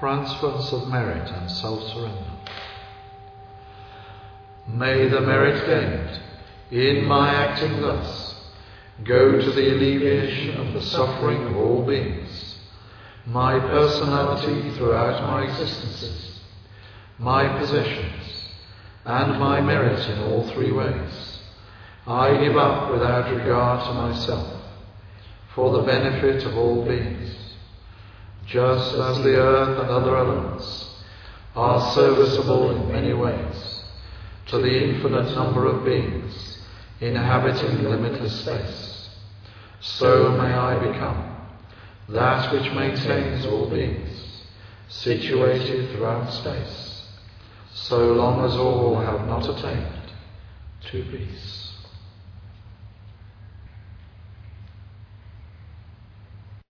transference of merit and self-surrender. May the merit gained in my acting thus go to the alleviation of the suffering of all beings, my personality throughout my existences, my possessions, and my merit in all three ways. I give up without regard to myself, for the benefit of all beings, just as the earth and other elements are serviceable in many ways to the infinite number of beings inhabiting limitless space. So may I become that which maintains all beings, situated throughout space, so long as all have not attained to peace.